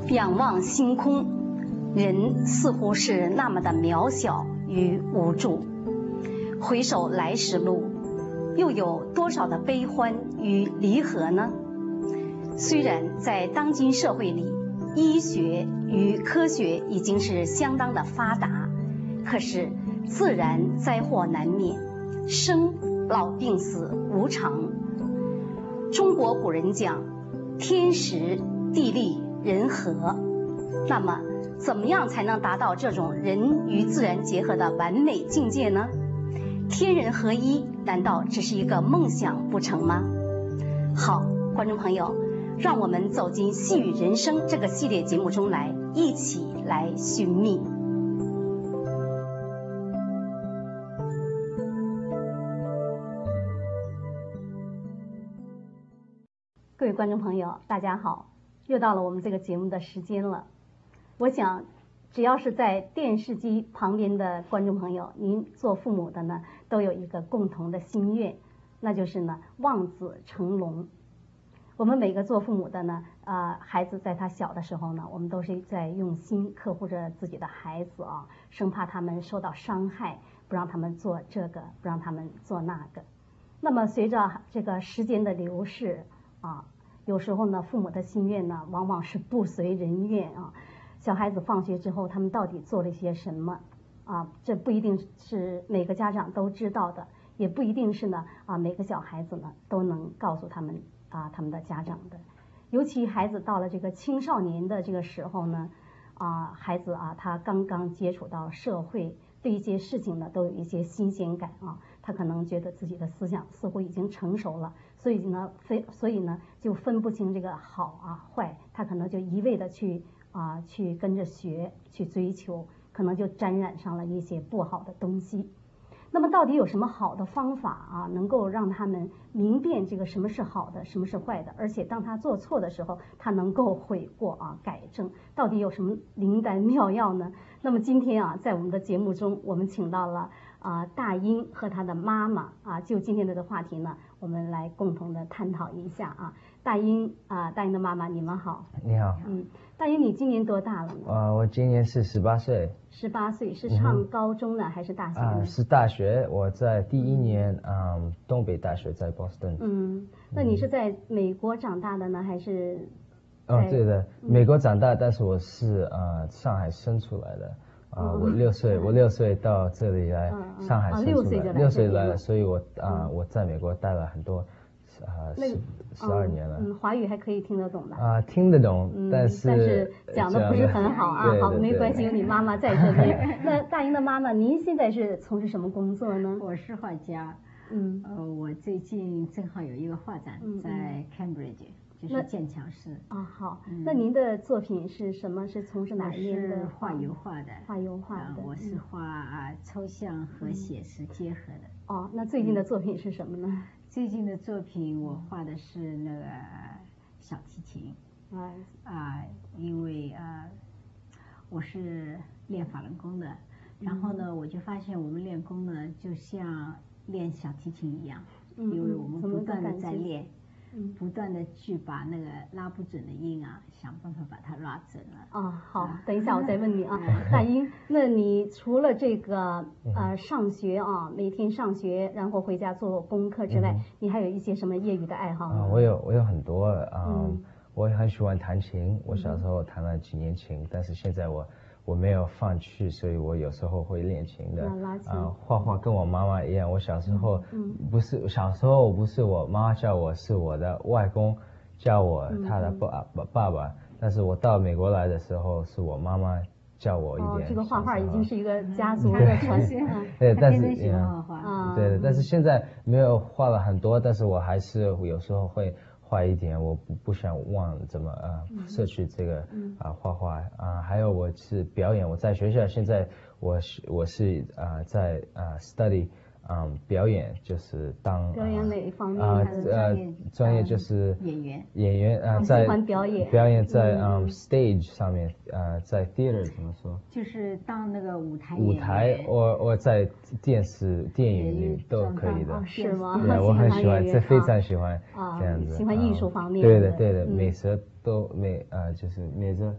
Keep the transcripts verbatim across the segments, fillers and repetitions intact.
仰望星空，人似乎是那么的渺小与无助。回首来时路，又有多少的悲欢与离合呢？虽然在当今社会里，医学与科学已经是相当的发达，可是自然灾祸难免，生老病死无常。中国古人讲天时地利人和，那么怎么样才能达到这种人与自然结合的完美境界呢？天人合一难道只是一个梦想不成吗？好，观众朋友，让我们走进《细语人生》这个系列节目中来，一起来寻觅。各位观众朋友，大家好，又到了我们这个节目的时间了。我想只要是在电视机旁边的观众朋友，您做父母的呢，都有一个共同的心愿，那就是呢望子成龙。我们每个做父母的呢，呃，孩子在他小的时候呢，我们都是在用心呵护着自己的孩子啊，生怕他们受到伤害，不让他们做这个，不让他们做那个。那么随着这个时间的流逝啊，有时候呢，父母的心愿呢，往往是不随人愿啊。小孩子放学之后，他们到底做了些什么啊？这不一定是每个家长都知道的，也不一定是呢啊每个小孩子呢都能告诉他们啊他们的家长的。尤其孩子到了这个青少年的这个时候呢，啊孩子啊他刚刚接触到社会，对一些事情呢都有一些新鲜感啊，他可能觉得自己的思想似乎已经成熟了，所以呢非所以呢就分不清这个好啊坏，他可能就一味的去啊去跟着学去追求，可能就沾染上了一些不好的东西。那么到底有什么好的方法啊，能够让他们明辨这个什么是好的，什么是坏的，而且当他做错的时候，他能够悔过啊改正，到底有什么灵丹妙药呢？那么今天啊，在我们的节目中，我们请到了啊大英和他的妈妈啊，就今天的这个话题呢，我们来共同的探讨一下啊。大英啊，大英的妈妈，你们好。 你好。 嗯，大英，你今年多大了呢？ 啊、呃，我今年是十八岁。 十八岁是上高中呢、嗯、还是大学呢？ 啊、呃，是大学。我在第一年，嗯，嗯东北大学在波士顿。 嗯，那你是在美国长大的呢，还是？ 哦，对的，美国长大，但是我是呃上海生出来的。啊、呃，我六岁，我六岁到这里来， 嗯、 上海生出来， 六岁就来， 六岁来了，所以我啊、呃、我在美国待了很多。啊，十十二年了。 嗯，华语还可以听得懂的。 啊，听得懂， 嗯、 但是但是讲的不是很好啊。 对对对， 好，没关系，有你妈妈在这边。那大英的妈妈，您现在是从事什么工作呢？ 我是画家。 嗯。 呃，我最近正好有一个画展在 Cambridge，、嗯、就是剑桥市。 啊，好。嗯、那您的作品是什么？是从事哪一类的？ 画油画的。 画油画的。 呃、我是画啊抽象和写实结合的。 哦，那最近的作品是什么呢？ 最近的作品我画的是那个小提琴， 啊、 呃，因为呃我是练法轮功的，然后呢我就发现我们练功呢就像练小提琴一样， 嗯、 因为我们不断的在练， 嗯、 不断的去把那个拉不准的音啊，想办法把它拉准了。 啊，好，等一下我再问你啊，大英，那你除了这个呃上学啊，每天上学，然后回家做功课之外，嗯、你还有一些什么业余的爱好呢？ 啊，我有我有很多啊、嗯嗯，我很喜欢弹琴，我小时候弹了几年琴，嗯、但是现在我我没有放弃，所以我有时候会练琴的。 拉琴。 啊，画画跟我妈妈一样，我小时候嗯不是小时候不是我妈教我，是我的外公教我，他的爸爸爸爸。但是我到美国来的时候，是我妈妈教我一点。 哦，这个画画已经是一个家族的传承。 对，但是喜欢画画。 对，但是现在没有画了很多，但是我还是有时候会画一点，我不不想忘怎么呃摄取这个啊画画啊，还有我是表演，我在学校现在我是我是啊在啊 study。嗯，表演就是当表演哪一方面啊呃专业就是演员演员啊，在表演表演在嗯 stage 上面呃在 theater 怎么说？ 就是当那个舞台舞台，我我在电视电影里都可以的， 是吗？ 对，我很喜欢，这非常喜欢这样子， 喜欢艺术方面。 对的对的，每次都每呃就是每个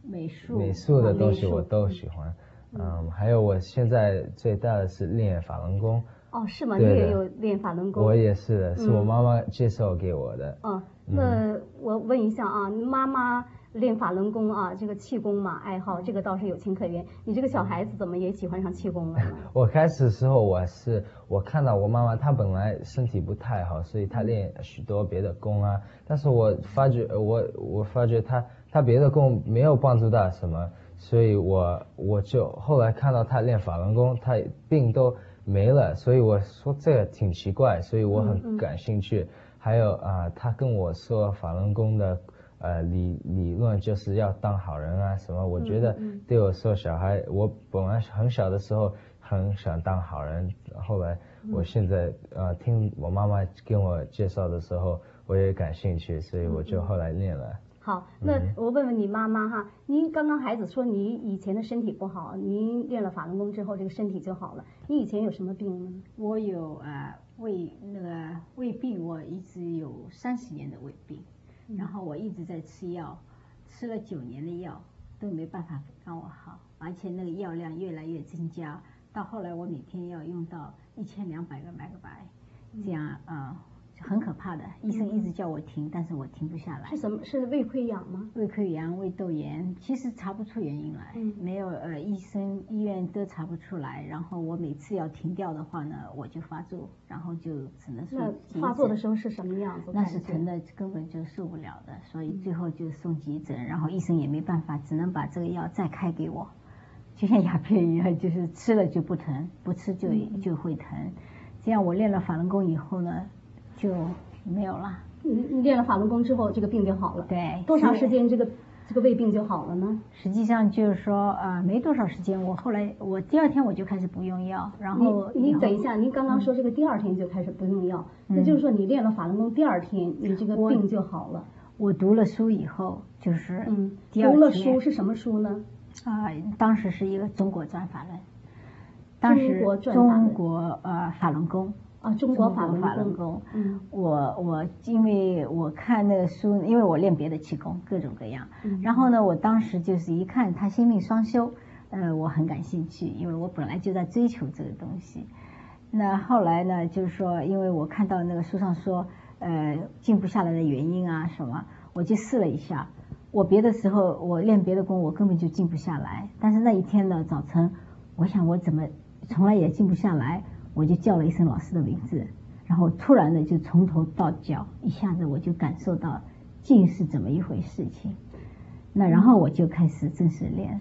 美术美术的东西啊美术我都喜欢。嗯，还有我现在最大的是练法轮功。 哦，是吗？你对的也有练法轮功？ 我也是的，是我嗯妈妈介绍给我的。 哦，那我问一下啊，你妈妈练法轮功啊，这个气功嘛，爱好这个倒是有情可原。你这个小孩子怎么也喜欢上气功了呢？ 我开始的时候我是我看到我妈妈，她本来身体不太好，所以她练许多别的功啊。但是我发觉我我发觉她她别的功没有帮助到什么，所以我我就后来看到她练法轮功，她病都没了，所以我说这个挺奇怪，所以我很感兴趣。嗯嗯还有啊，她跟我说法轮功的。呃，理理论就是要当好人啊什么，我觉得对我说小孩，我本来很小的时候很想当好人，后来我现在呃听我妈妈跟我介绍的时候，我也感兴趣，所以我就后来练了。 好，那我问问你妈妈哈，您刚刚孩子说你以前的身体不好，您练了法轮功之后这个身体就好了，你以前有什么病呢？ 我有啊、呃、胃那个胃病，我一直有三十年的胃病。然后我一直在吃药，吃了九年的药都没办法让我好，而且那个药量越来越增加，到后来我每天要用到一千两百个麦克白，这样啊、呃、很可怕的。医生一直叫我停，但是我停不下来。 是什么？是胃溃疡吗？ 胃溃疡、胃窦炎，其实查不出原因来，嗯、没有呃医生医院都查不出来。然后我每次要停掉的话呢，我就发作，然后就只能说。 那发作的时候是什么样子？ 那是疼的根本就受不了的，所以最后就送急诊，然后医生也没办法，只能把这个药再开给我，就像鸦片一样，就是吃了就不疼，不吃就就会疼。这样我练了法轮功以后呢，就没有了。 你你练了法轮功之后，这个病就好了。 对。 多长时间这个这个胃病就好了呢？ 实际上就是说啊、呃，没多少时间。我后来我第二天我就开始不用药，然后您您等一下，您刚刚说这个第二天就开始不用药，嗯、那就是说你练了法轮功第二天，你这个病就好了。 我, 我读了书以后，就是嗯， 第二天读了书是什么书呢？ 啊、呃，当时是一个中国转法轮，当时中国转法轮中国呃法轮功。 啊，中国法轮法轮功， 嗯， 我我因为我看那个书，因为我练别的气功各种各样， 嗯、 然后呢，我当时就是一看他心命双修，呃，我很感兴趣，因为我本来就在追求这个东西。那后来呢，就是说，因为我看到那个书上说，呃，静不下来的原因啊什么，我就试了一下。我别的时候我练别的功，我根本就静不下来，但是那一天呢，早晨，我想我怎么从来也静不下来。我就叫了一声老师的名字，然后突然的就从头到脚一下子我就感受到静是怎么一回事情，那然后我就开始正式练。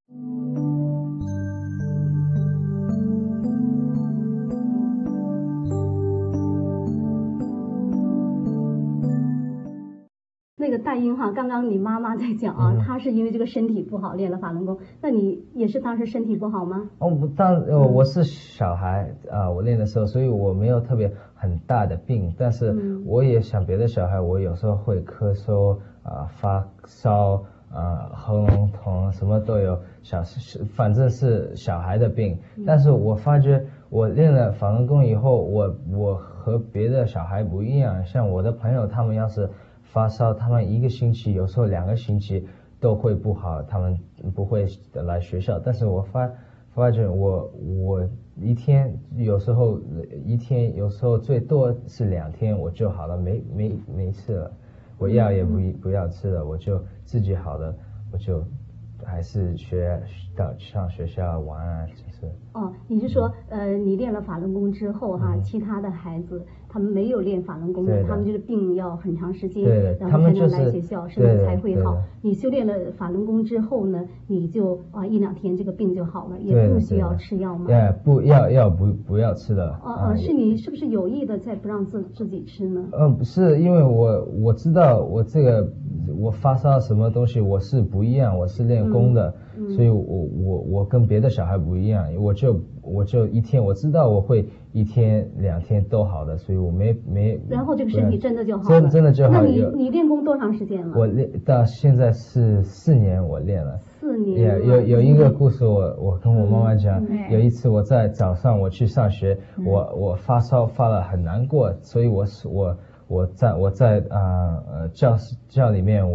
那个大英哈，刚刚你妈妈在讲啊，嗯、她是因为这个身体不好练了法轮功，那你也是当时身体不好吗？ 哦，我当呃我是小孩啊、呃，我练的时候，所以我没有特别很大的病，但是我也像别的小孩，我有时候会咳嗽啊、呃、发烧啊、呃、喉咙痛，什么都有，小反正是小孩的病。但是我发觉我练了法轮功以后，我我和别的小孩不一样，像我的朋友他们要是发烧，他们一个星期有时候两个星期都会不好，他们不会来学校。但是我发发觉我我一天有时候一天有时候最多是两天我就好了，没没没事了，我药也不不要吃了，我就自己好了，我就还是学到上学校玩啊，就是哦，你是说呃你练了法轮功之后哈、嗯，其他的孩子他们没有练法轮功的，他们就是病要很长时间，然后才能来学校，甚至才会好。你修炼了法轮功之后呢，你就啊一两天这个病就好了，也不需要吃药吗？ 对，不要要不不要吃的。 哦哦，是你是不是有意的在不让自自己吃呢？ 嗯，不是，因为我我知道我这个我发烧什么东西我是不一样，我是练功的，嗯、所以我我我跟别的小孩不一样，我就我就一天我知道我会一天两天都好的，所以我没没。 然后这个身体真的就好了， 真真的就好了。 那你你练功多长时间了？ 我练到现在是四年，我练了。 四年。 有有一个故事我，我我跟我妈妈讲、嗯，有一次我在早上我去上学，嗯、我我发烧发了很难过，所以我是我我在我在啊呃教室教里面我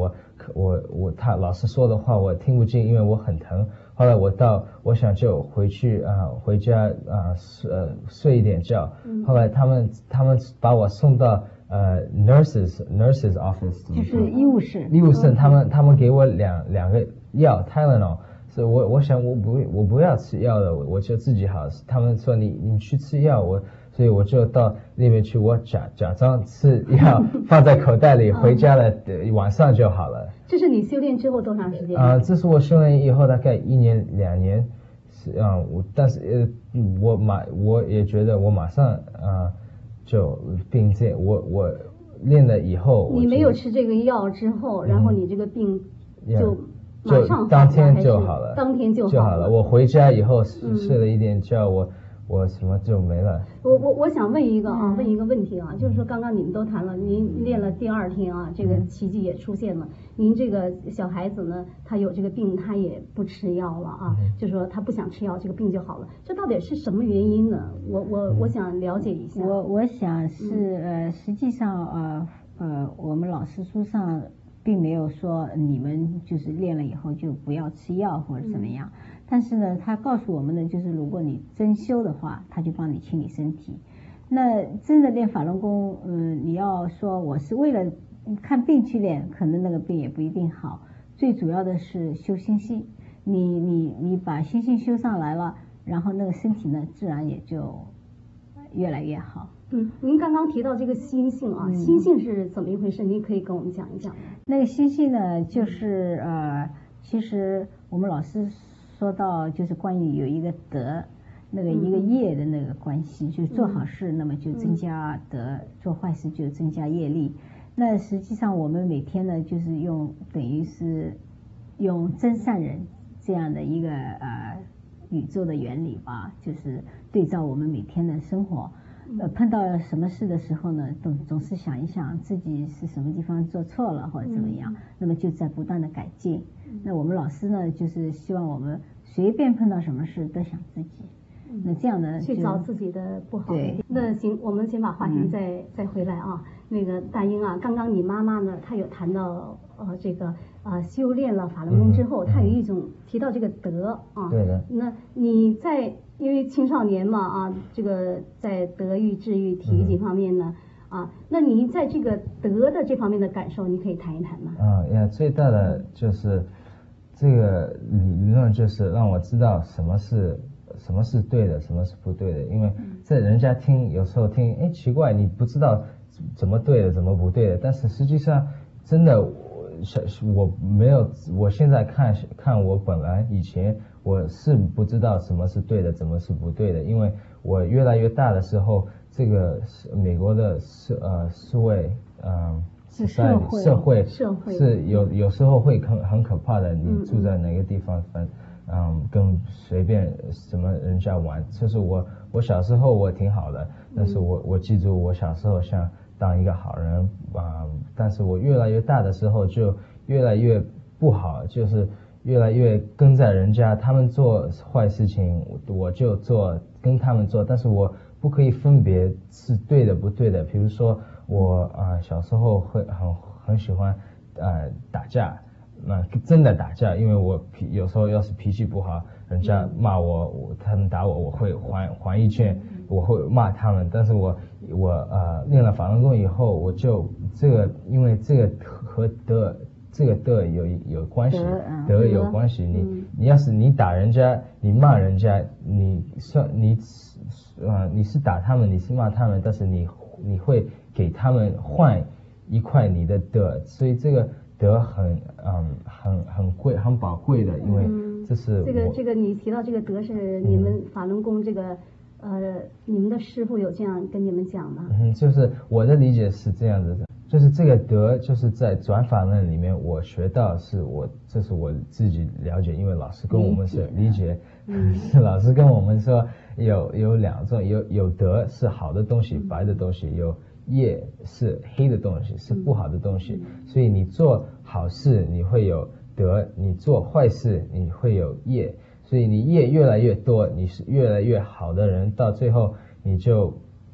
我我他老师说的话我听不进，因为我很疼。后来我到我想就回去啊、呃、回家啊睡、呃、睡一点觉。后来他们他们把我送到呃 nurses nurses office， 就是医务室。 医务室，他们他们给我两两个药 Tylenol。所以我我想我不我不要吃药的，我就自己好。他们说你你去吃药，我所以我就到那边去，我假假装吃药放在口袋里，回家了、呃、晚上就好了。 这是你修炼之后多长时间？ 啊、呃，这是我修炼以后大概一年两年，是啊、呃，我但是呃我马我也觉得我马上啊、呃、就病这我我练了以后， 你没有吃这个药之后，然后你这个病就。 就当天就好了， 当天就好了。 就好了。我回家以后睡了一点觉，我我什么就没了。 我我我想问一个啊，问一个问题啊，就是说刚刚你们都谈了，您练了第二天啊，这个奇迹也出现了。您这个小孩子呢，他有这个病，他也不吃药了啊，就说他不想吃药，这个病就好了。这到底是什么原因呢？我我我想了解一下。 我我想是呃，实际上呃呃，我们老师书上。并没有说你们就是练了以后就不要吃药或者怎么样，嗯、但是呢，他告诉我们的就是如果你真修的话，他就帮你清理身体。那真的练法轮功，嗯，你要说我是为了看病去练，可能那个病也不一定好。最主要的是修心性，你你你把心性修上来了，然后那个身体呢，自然也就越来越好。 嗯，您刚刚提到这个心性啊，嗯、心性是怎么一回事？您可以跟我们讲一讲。 那个心性呢，就是呃，其实我们老师说到，就是关于有一个德，那个一个业的那个关系，嗯、就做好事，那么就增加德；嗯、做坏事就增加业力。那实际上我们每天呢，就是用等于是用真善人这样的一个呃宇宙的原理吧，就是对照我们每天的生活。呃，碰到什么事的时候呢，总总是想一想自己是什么地方做错了或者怎么样，嗯、那么就在不断的改进。嗯、那我们老师呢，就是希望我们随便碰到什么事都想自己。嗯、那这样呢， 去找自己的不好的地方。那行，我们先把话题再、嗯、再回来啊。那个大英啊，刚刚你妈妈呢，她有谈到呃这个呃修炼了法轮功之后，嗯、她有一种提到这个德啊。 对的。 那你在因为青少年嘛啊，这个在德育、智育、体育几方面呢、嗯、啊，那你在这个德的这方面的感受，你可以谈一谈吗？ 啊呀，最大的就是这个理论，就是让我知道什么是什么是对的，什么是不对的。因为在人家听，有时候听，哎，奇怪，你不知道怎么对的，怎么不对的。但是实际上，真的，我我没有，我现在看看我本来以前。我是不知道什么是对的，怎么是不对的，因为我越来越大的时候，这个美国的社呃社会嗯社会社会社会是有有时候会很很可怕的，你住在哪个地方，反嗯跟随便什么人家玩，就是我我小时候我挺好的，但是我我记住我小时候想当一个好人啊、嗯，但是我越来越大的时候就越来越不好，就是。越来越跟在人家，他们做坏事情，我就做跟他们做，但是我不可以分别是对的不对的。比如说我啊、呃、小时候会很很喜欢呃打架，那、呃、真的打架，因为我脾有时候要是脾气不好，人家骂我，我他们打我，我会还还一拳，我会骂他们。但是我我呃练了法轮功以后，我就这个因为这个和德。这个德有有关系，德, 德有关系。你、嗯、你要是你打人家，你骂人家，你算你呃你是打他们，你是骂他们，但是你你会给他们换一块你的德，所以这个德很嗯很很贵很宝贵的，因为这是、 嗯、这个这个你提到这个德是你们法轮功这个、嗯、呃你们的师父有这样跟你们讲吗？ 嗯，就是我的理解是这样子的。就是这个德，就是在转法论里面，我学到是我，这是我自己了解，因为老师跟我们是理解，嗯、是老师跟我们说有有两种，有有德是好的东西，白的东西；有业是黑的东西，是不好的东西。嗯、所以你做好事你会有德，你做坏事你会有业。所以你业越来越多，你是越来越好的人，到最后你就。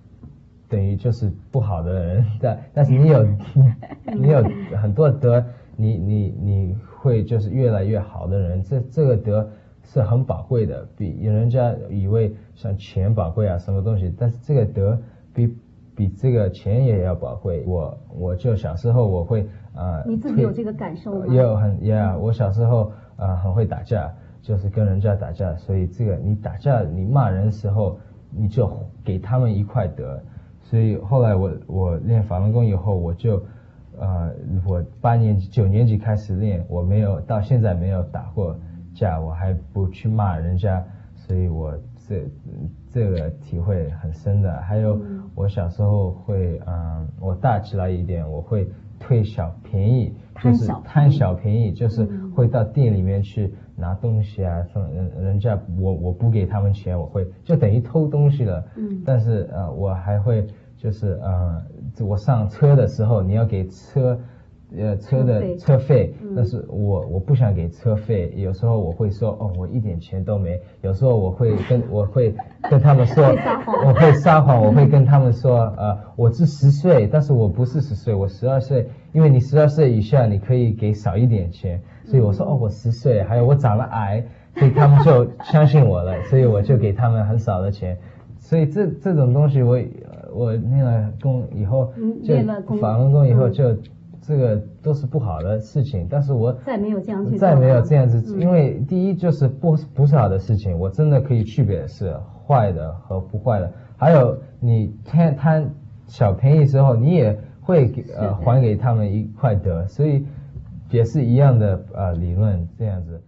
等于就是不好的人，但但是你有你有很多德， 你你你会就是越来越好的人，这这个德是很宝贵的，比人家以为像钱宝贵啊什么东西，但是这个德比比这个钱也要宝贵。我我就小时候我会啊、呃， 你自己有这个感受吗？ 有很 yeah， 我小时候啊、呃、很会打架，就是跟人家打架，所以这个你打架你骂人的时候，你就给他们一块德。所以后来我我练法轮功以后，我就呃我八年级九年级开始练，我没有到现在没有打过架，我还不去骂人家，所以我这这个体会很深的。还有我小时候会嗯、呃，我大起来一点，我会退小便宜，就是贪小便宜，就是会到店里面去拿东西啊，人人家我我不给他们钱，我会就等于偷东西了。嗯，但是呃我还会就是呃我上车的时候你要给车呃车的车费，但是我我不想给车费，有时候我会说哦我一点钱都没，有时候我会跟我会跟他们说我会撒谎，我会跟他们说呃我是十岁，但是我不是十岁，我十二岁，因为你十二岁以下你可以给少一点钱，所以我说哦我十岁，还有我长了癌，所以他们就相信我了，所以我就给他们很少的钱，所以这这种东西我我练了功以后，就法轮功以后就。这个都是不好的事情，但是我再没有这样去做， 再没有这样子，嗯、因为第一就是不不是好的事情，我真的可以区别是坏的和不坏的。还有你贪贪小便宜之后，你也会给呃还给他们一块德，所以也是一样的呃理论这样子。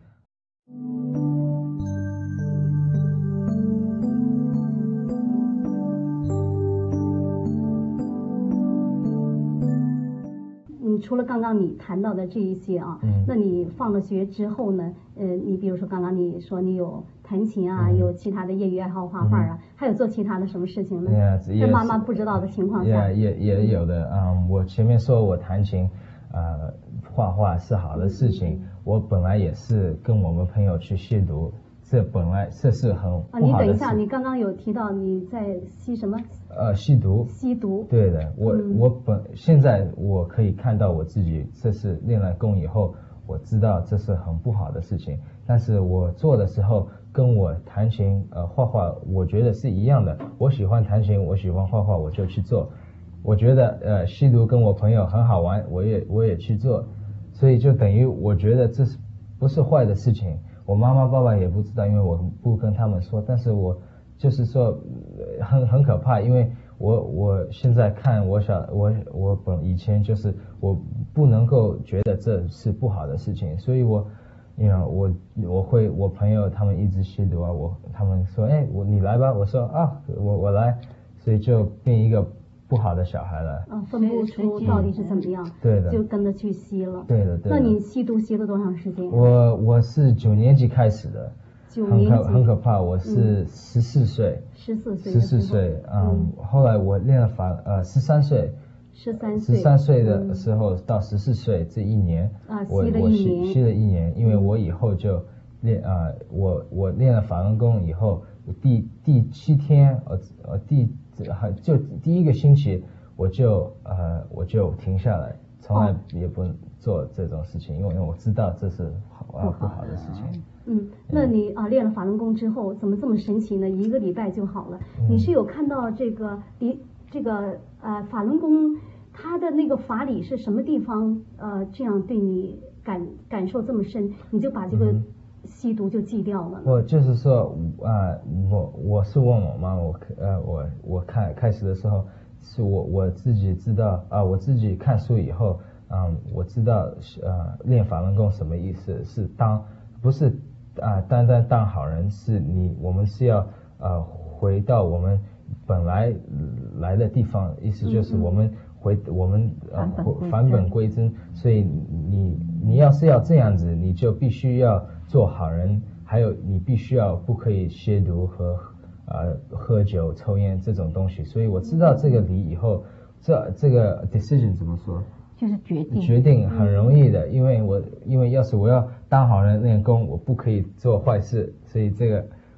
除了刚刚你谈到的这一些啊，嗯、那你放了学之后呢？呃，你比如说刚刚你说你有弹琴啊，嗯、有其他的业余爱好画画啊，嗯、还有做其他的什么事情呢？在、yeah, 妈妈不知道的情况下， yeah, 也也有的。嗯，我前面说我弹琴，呃，画画是好的事情。嗯、我本来也是跟我们朋友去吸毒，这本来这是很不好的事。 啊，你等一下，你刚刚有提到你在吸什么？ 呃，吸毒， 吸毒， 对的，我、嗯、我本现在我可以看到我自己，这是练了功以后，我知道这是很不好的事情，但是我做的时候跟我弹琴呃画画，我觉得是一样的，我喜欢弹琴，我喜欢画画，我就去做，我觉得呃吸毒跟我朋友很好玩，我也我也去做，所以就等于我觉得这是不是坏的事情，我妈妈爸爸也不知道，因为我不跟他们说，但是我。就是说很很可怕，因为我我现在看我小我我本以前就是我不能够觉得这是不好的事情，所以我you know, 我我会我朋友他们一直吸毒啊，我他们说哎我你来吧，我说啊我我来，所以就变一个不好的小孩了。 啊，分不出到底是怎么样， 对的， 就跟着去吸了。 对的，对的。 那你吸毒吸了多长时间？ 我我是九年级开始的。很可很可怕，我是十四岁， 十四岁， 十四岁，嗯，后来我练了法，呃，十三岁， 十三岁， 十三岁的时候到十四岁这一年， 啊， 我我吸吸了一年，因为我以后就练啊，我我练了法轮功以后，第第七天，呃呃第就第一个星期我就呃我就停下来，从来也不做这种事情，因为我知道这是啊不好的事情。 嗯，那你啊练了法轮功之后，怎么这么神奇呢？一个礼拜就好了。嗯、你是有看到这个离这个呃法轮功它的那个法理是什么地方呃这样对你感感受这么深，你就把这个吸毒就戒掉了？ 我就是说啊、呃，我我是问我妈，我呃我我看开始的时候是我我自己知道啊、呃，我自己看书以后，嗯，我知道呃练法轮功什么意思，是当不是。啊，单单当好人是你，我们是要呃回到我们本来来的地方，意思就是我们回、嗯、我们呃返本归真，所以你你要是要这样子，你就必须要做好人，还有你必须要不可以吸毒和呃喝酒、抽烟这种东西。所以我知道这个理以后，这这个 decision 怎么说？ 就是决定， 决定很容易的，因为我因为要是我要当好人练功，我不可以做坏事，所以这个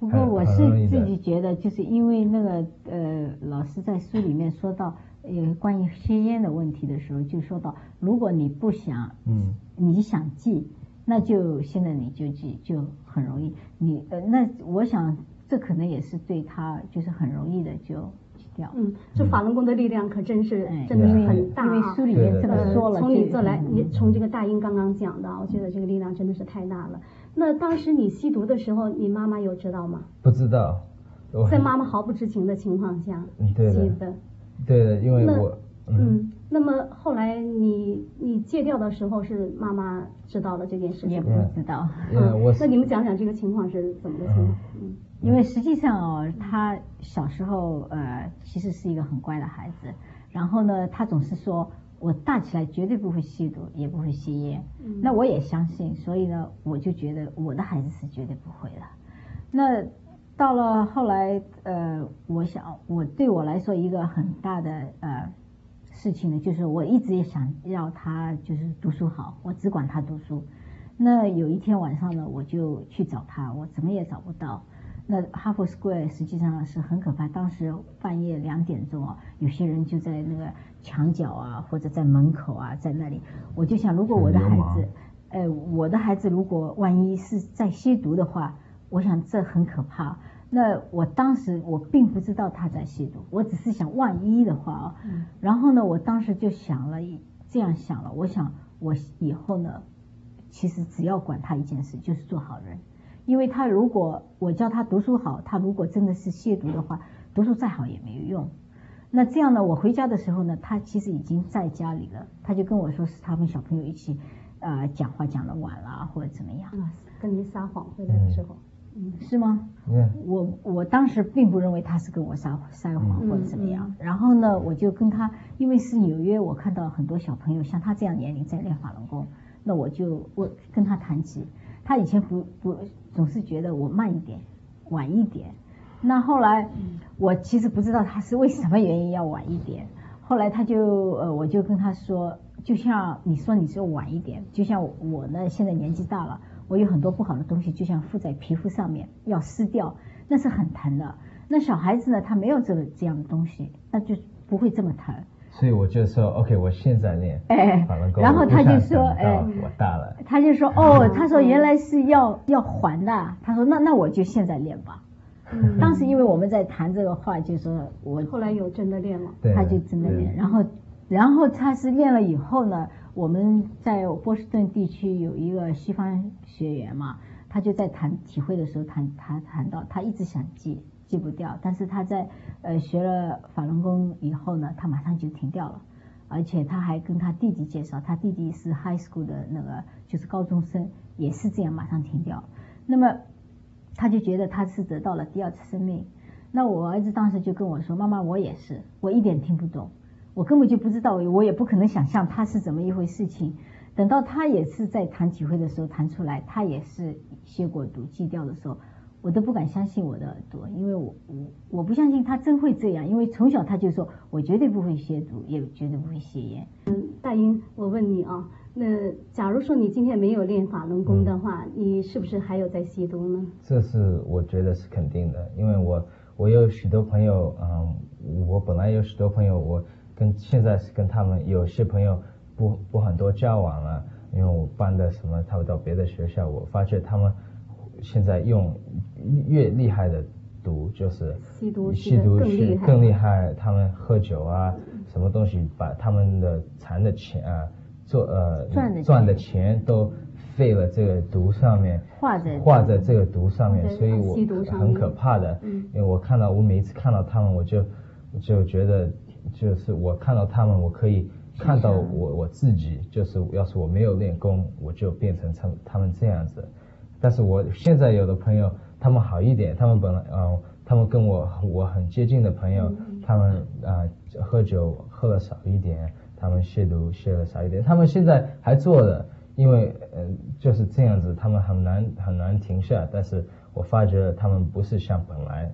不过我是自己觉得，就是因为那个呃，老师在书里面说到呃关于吸烟的问题的时候，就说到，如果你不想，嗯，你想戒，那就现在你就戒，就很容易。你呃，那我想这可能也是对他就是很容易的就。 嗯，这法轮功的力量可真是、嗯、真的是很大啊！ 因为书里面这么说了， 从你这来，你从这个大英刚刚讲的，我觉得这个力量真的是太大了。那当时你吸毒的时候，你妈妈有知道吗？ 不知道， 在妈妈毫不知情的情况下吸的。 对的，因为我嗯, 嗯，那么后来你你戒掉的时候，是妈妈知道了这件事情？ 也不知道。 嗯，我那你们讲讲这个情况是怎么个情况？嗯。 因为实际上哦，他小时候呃其实是一个很乖的孩子，然后呢，他总是说我大起来绝对不会吸毒，也不会吸烟。嗯、那我也相信，所以呢，我就觉得我的孩子是绝对不会的。那到了后来，呃，我想我对我来说一个很大的呃事情呢，就是我一直也想要他就是读书好，我只管他读书。那有一天晚上呢，我就去找他，我怎么也找不到。那哈佛 Square 实际上是很可怕，当时半夜两点钟啊，有些人就在那个墙角啊，或者在门口啊，在那里。我就想，如果我的孩子，呃，我的孩子如果万一是在吸毒的话，我想这很可怕。那我当时我并不知道他在吸毒，我只是想万一的话啊，嗯、然后呢，我当时就想了这样想了，我想我以后呢，其实只要管他一件事，就是做好人。因为他如果我叫他读书好，他如果真的是亵渎的话，读书再好也没有用。那这样呢，我回家的时候呢，他其实已经在家里了，他就跟我说是他们小朋友一起呃讲话讲得晚了或者怎么样。 啊，跟您撒谎回来的时候， 嗯，是吗？ 嗯， 我我当时并不认为他是跟我撒撒谎或者怎么样。嗯、然后呢，我就跟他，因为是纽约，我看到很多小朋友像他这样年龄在练法轮功，那我就我跟他谈起。他以前不不总是觉得我慢一点，晚一点。那后来我其实不知道他是为什么原因要晚一点。后来他就呃，我就跟他说，就像你说你说晚一点，就像我呢现在年纪大了，我有很多不好的东西，就像附在皮肤上面要撕掉，那是很疼的。那小孩子呢，他没有这个这样的东西，那就不会这么疼。 所以我就说 OK 我现在练， 哎，然后他就说哎， 我大了， 他就说哦，他说原来是要要还的，他说那那我就现在练吧。嗯、当时因为我们在谈这个话，就说我后来有真的练了， 他就真的练，然后然后他是练了以后呢，我们在波士顿地区有一个西方学员嘛，他就在谈体会的时候谈他谈到他一直想戒。戒不掉，但是他在呃学了法轮功以后呢，他马上就停掉了，而且他还跟他弟弟介绍，他弟弟是 high school 的那个就是高中生，也是这样马上停掉。那么他就觉得他是得到了第二次生命。那我儿子当时就跟我说，妈妈我也是，我一点听不懂，我根本就不知道，我也不可能想象他是怎么一回事情。等到他也是在谈体会的时候谈出来，他也是吸过毒戒掉的时候，我都不敢相信我的耳朵，因为我我我不相信他真会这样，因为从小他就说我绝对不会吸毒，也绝对不会吸烟。 嗯，大英，我问你啊，那假如说你今天没有练法轮功的话，嗯、你是不是还有在吸毒呢？ 这是我觉得是肯定的，因为我我有许多朋友，嗯，我本来有许多朋友，我跟现在是跟他们有些朋友不不很多交往了，因为我办的什么，他们到别的学校，我发觉他们。现在用越厉害的毒，就是吸毒， 吸毒是更厉害。他们喝酒啊，什么东西把他们的赚的钱啊，做呃赚的钱都费了这个毒上面， 花在花在这个毒上面，所以我很可怕的。因为我看到我每一次看到他们，我就就觉得就是我看到他们，我可以看到我我自己，就是要是我没有练功，我就变成他们他们这样子。但是我现在有的朋友，他们好一点，他们本来呃，他们跟我我很接近的朋友，嗯、他们啊、呃、喝酒喝了少一点，他们吸毒吸了少一点，他们现在还做的，因为呃就是这样子，他们很难很难停下。但是我发觉他们不是像本来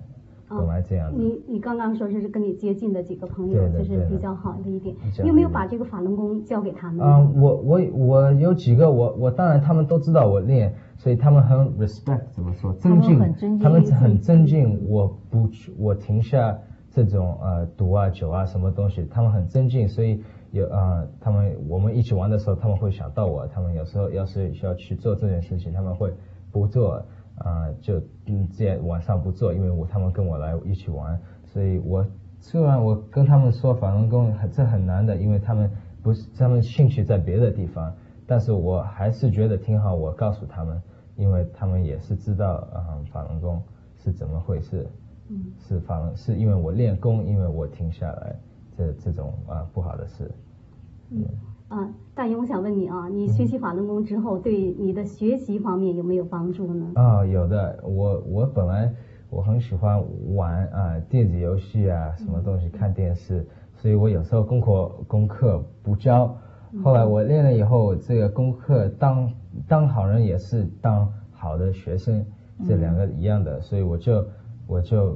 本来这样子。 你你刚刚说是跟你接近的几个朋友， 对就是比较好的一点。 你有没有把这个法轮功教给他们？ 啊、嗯，我我我有几个，我我当然他们都知道我练，所以他们很 respect 怎么说，尊敬，他们很尊敬我不我停下这种呃毒啊酒啊什么东西，他们很尊敬，所以有啊、呃、他们我们一起玩的时候，他们会想到我，他们有时候要是需要去做这件事情，他们会不做。啊、呃，就嗯，这样晚上不做，因为我他们跟我来一起玩，所以我虽然我跟他们说法轮功这很难的，因为他们不是他们兴趣在别的地方，但是我还是觉得挺好，我告诉他们，因为他们也是知道啊、呃、法轮功是怎么回事，嗯，是法轮是因为我练功，因为我停下来这这种啊、呃、不好的事， 嗯。啊，大英，我想问你啊，你学习法轮功之后，对你的学习方面有没有帮助呢？ 啊、哦，有的。我我本来我很喜欢玩啊电子游戏啊，什么东西看电视，所以我有时候功课功课不交。后来我练了以后，这个功课当当好人也是当好的学生，这两个一样的，所以我就我就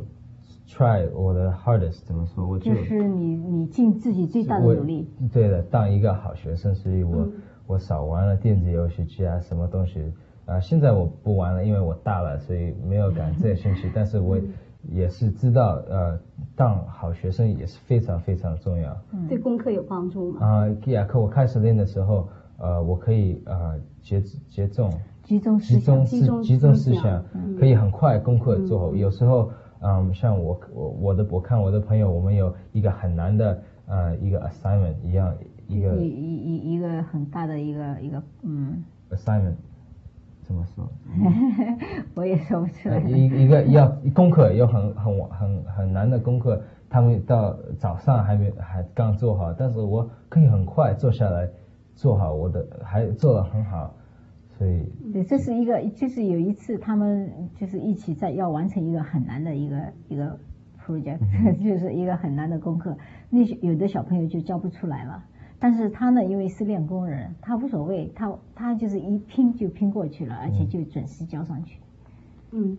try 我的 hardest 怎么说，我就就是你你尽自己最大的努力。 对的，当一个好学生，所以我、嗯、我少玩了电子游戏机啊，什么东西啊、呃，现在我不玩了，因为我大了，所以没有感这个兴趣。但是我也是知道，呃，当好学生也是非常非常重要。 嗯、对功课有帮助吗？ 啊、呃，呀，可我开始练的时候，呃，我可以呃节节重， 集中思想， 集中集中思想，嗯、可以很快功课做好。嗯、有时候。嗯，像我我我的我看我的朋友，我们有一个很难的呃一个 assignment 一样一个一一一一个很大的一个一个嗯 assignment 怎么说？ 我也说不出来。 一一个要功课有很很很很难的功课，他们到早上还没还刚做好，但是我可以很快坐下来做好我的，还做得很好。所以对，这是一个，就是有一次他们就是一起在要完成一个很难的一个一个 project，、嗯、就是一个很难的功课，那有的小朋友就交不出来了，但是他呢，因为是练功人，他无所谓，他他就是一拼就拼过去了，而且就准时交上去。 嗯。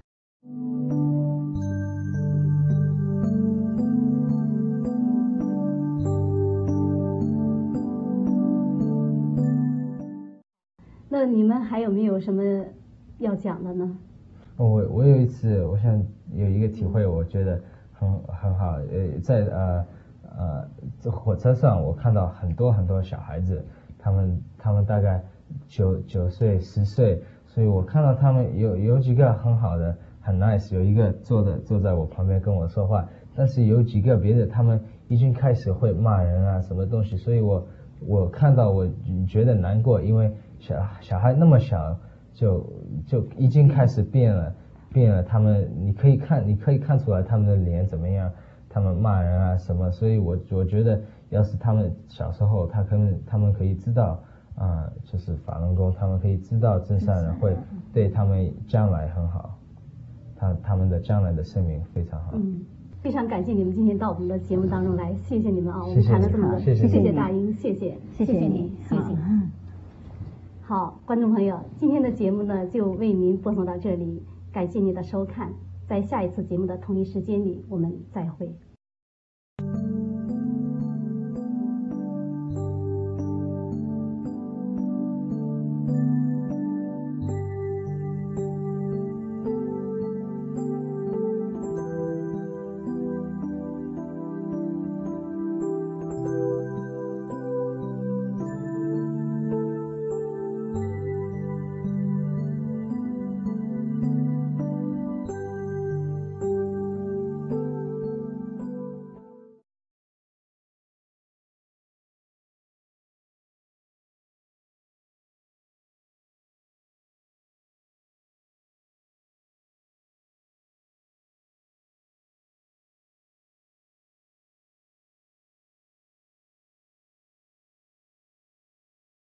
那你们还有没有什么要讲的呢？ 我我有一次，我想有一个体会，我觉得很很好。呃，在呃呃这火车上，我看到很多很多小孩子，他们他们大概九九岁十岁，所以我看到他们有有几个很好的，很 nice， 有一个坐的坐在我旁边跟我说话，但是有几个别的，他们已经开始会骂人啊，什么东西，所以我我看到我觉得难过，因为。小小孩那么小，就就已经开始变了，变了。他们你可以看，你可以看出来他们的脸怎么样，他们骂人啊什么。所以我我觉得，要是他们小时候，他可能他们可以知道啊、呃，就是法轮功，他们可以知道真善人会对他们将来很好，他他们的将来的生命非常好。 嗯，非常感谢你们今天到我们的节目当中来，谢谢你们啊， 我们谈了这么多， 谢谢谢谢大英，谢谢， 谢谢你， 谢谢。好，观众朋友，今天的节目呢就为您播送到这里，感谢您的收看，在下一次节目的同一时间里，我们再会。